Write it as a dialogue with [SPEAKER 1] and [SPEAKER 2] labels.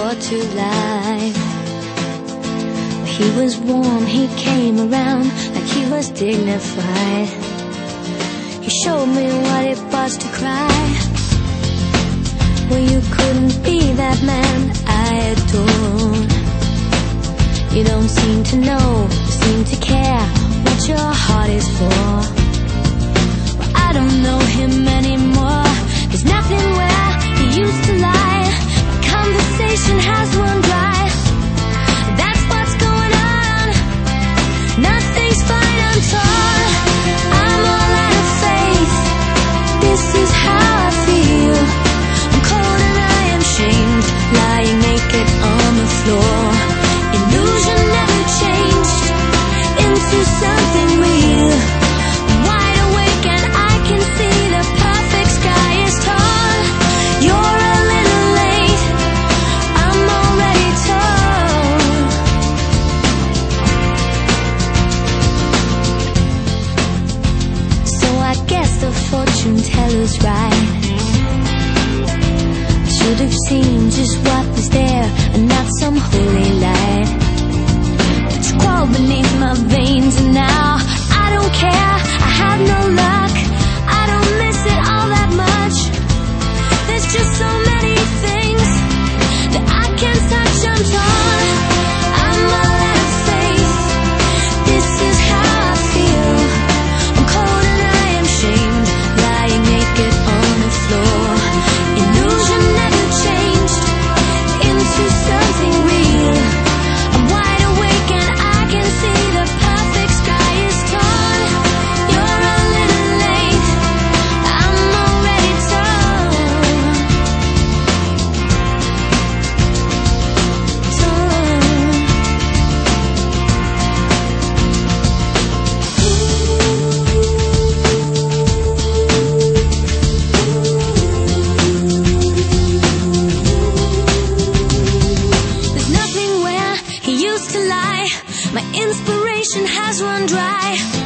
[SPEAKER 1] brought to life. He was warm, he came around like he was dignified. He showed me what it was to cry. Well, you couldn't be that man I adored. You don't seem to know, you seem to care what your heart is for. Well, I don't know him anymore. There's nothing where he used to lie. My conversation has run dry. That's what's going on. Nothing's fine, I'm torn. I'm all out of faith. This is how I feel. I'm cold and I am shamed, lying naked on the floor. Illusion never changed into something real. I'm wide awake and I can see the perfect sky is torn. You're a little late, I'm already torn. So I guess the fortune teller's right. I should have seen just what was there and not some holy light. It's crawled beneath my veins and now I don't care, I have no luck. I don't miss it all that much. There's just so many things that I can't touch, I'm torn. I'm all out of faith. This is how I feel. I'm cold and I am shamed, lying naked on the floor. Illusion never changed into something real. I'm wide awake and I can see the perfect sky is torn. You're a little late, I'm already torn. There's nothing where he used to lie. My inspiration has run dry.